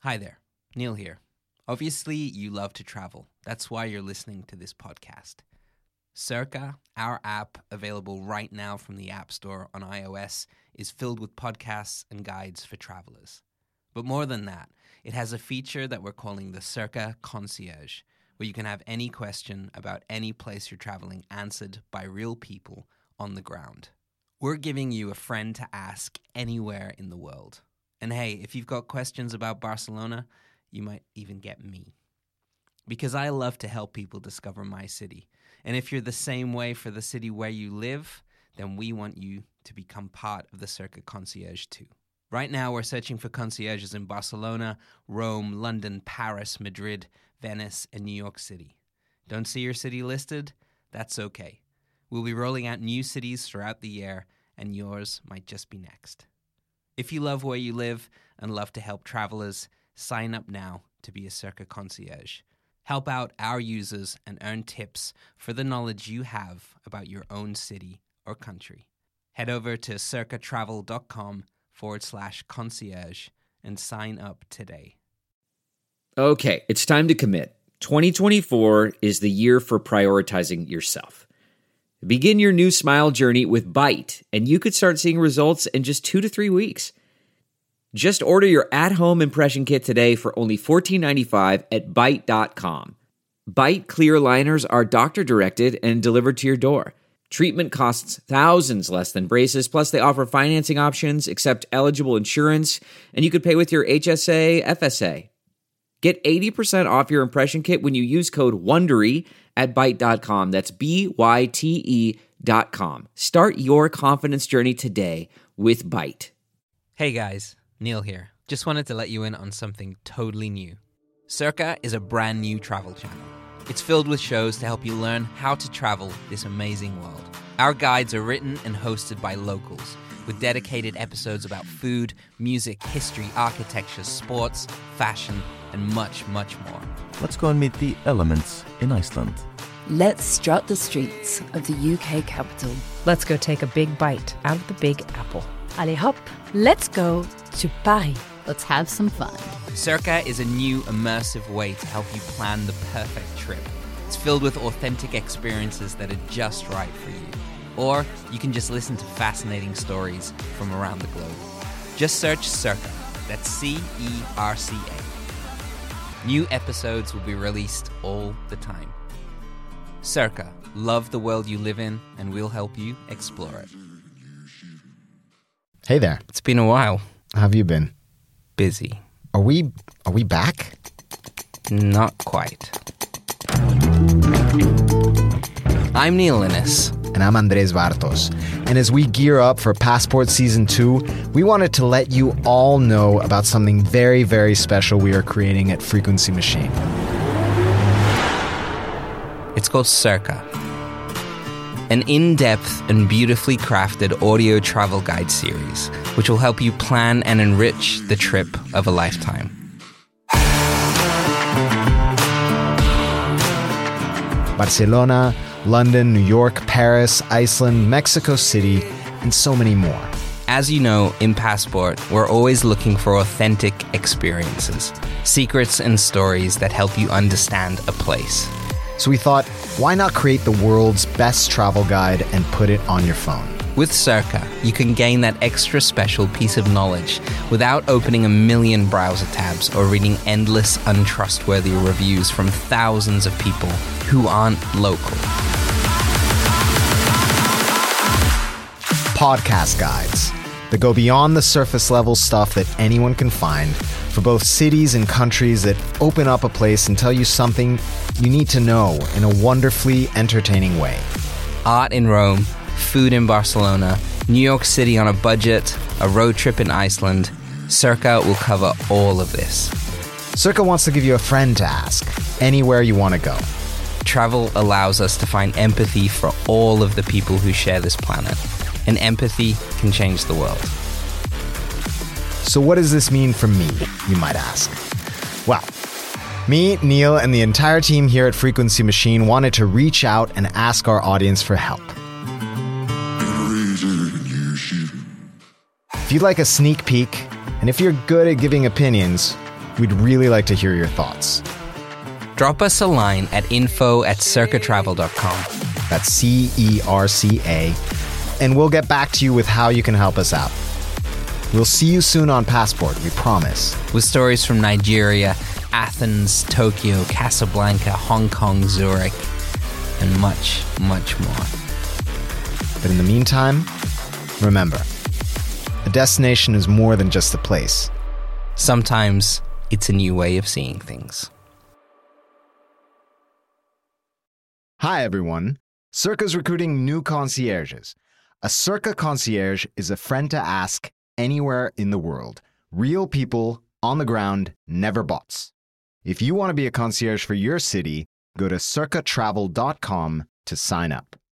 Hi there, Neil here. Obviously, you love to travel. That's why you're listening to this podcast. Circa, our app, available right now from the App Store on iOS, is filled with podcasts and guides for travelers. But more than that, it has a feature that we're calling the Circa Concierge, where you can have any question about any place you're traveling answered by real people on the ground. We're giving you a friend to ask anywhere in the world. And hey, if you've got questions about Barcelona, you might even get me. Because I love to help people discover my city. And if you're the same way for the city where you live, then we want you to become part of the Circa Concierge too. Right now, we're searching for concierges in Barcelona, Rome, London, Paris, Madrid, Venice, and New York City. Don't see your city listed? That's okay. We'll be rolling out new cities throughout the year, and yours might just be next. If you love where you live and love to help travelers, sign up now to be a Circa Concierge. Help out our users and earn tips for the knowledge you have about your own city or country. Head over to circatravel.com/concierge and sign up today. Okay, it's time to commit. 2024 is the year for prioritizing yourself. Begin your new smile journey with Byte, and you could start seeing results in just 2 to 3 weeks. Just order your at-home impression kit today for only $14.95 at Byte.com. Byte clear liners are doctor-directed and delivered to your door. Treatment costs thousands less than braces, plus they offer financing options, accept eligible insurance, and you could pay with your HSA, FSA. Get 80% off your impression kit when you use code WONDERY at Byte.com. That's BYTE.com. Start your confidence journey today with Byte. Hey guys, Neil here. Just wanted to let you in on something totally new. Circa is a brand new travel channel. It's filled with shows to help you learn how to travel this amazing world. Our guides are written and hosted by locals, with dedicated episodes about food, music, history, architecture, sports, fashion, and much, much more. Let's go and meet the elements in Iceland. Let's strut the streets of the UK capital. Let's go take a big bite out of the Big Apple. Allez hop, Let's go to Paris. let's have some fun. Circa is a new immersive way to help you plan the perfect trip. It's filled with authentic experiences that are just right for you. Or you can just listen to fascinating stories from around the globe. Just search Circa. That's CERCA. New episodes will be released all the time. Circa, love the world you live in, and we'll help you explore it. Hey there. It's been a while. How have you been? Busy. Are we back? Not quite. I'm Neil Innes. And I'm Andres Bartos. And as we gear up for Passport Season 2, we wanted to let you all know about something very, very special we are creating at Frequency Machine. It's called Circa. An in-depth and beautifully crafted audio travel guide series, which will help you plan and enrich the trip of a lifetime. Barcelona, London, New York, Paris, Iceland, Mexico City, and so many more. As you know, in Passport, we're always looking for authentic experiences, secrets and stories that help you understand a place. So we thought, why not create the world's best travel guide and put it on your phone? With Circa, you can gain that extra special piece of knowledge without opening a million browser tabs or reading endless, untrustworthy reviews from thousands of people who aren't local. Podcast guides that go beyond the surface level stuff that anyone can find for both cities and countries that open up a place and tell you something you need to know in a wonderfully entertaining way. Art in Rome, food in Barcelona, New York City on a budget, a road trip in Iceland. Circa will cover all of this. Circa wants to give you a friend to ask anywhere you want to go. Travel allows us to find empathy for all of the people who share this planet. And empathy can change the world. So what does this mean for me, you might ask? Well, me, Neil, and the entire team here at Frequency Machine wanted to reach out and ask our audience for help. If you'd like a sneak peek, and if you're good at giving opinions, We'd really like to hear your thoughts. Drop us a line at info@cercatravel.com. That's CERCA. And we'll get back to you with how you can help us out. We'll see you soon on Passport, we promise. With stories from Nigeria, Athens, Tokyo, Casablanca, Hong Kong, Zurich, and much, much more. But in the meantime, remember, a destination is more than just a place. Sometimes it's a new way of seeing things. Hi everyone, Cerca's recruiting new concierges. A Cerca concierge is a friend to ask anywhere in the world. Real people, on the ground, never bots. If you want to be a concierge for your city, go to cercatravel.com to sign up.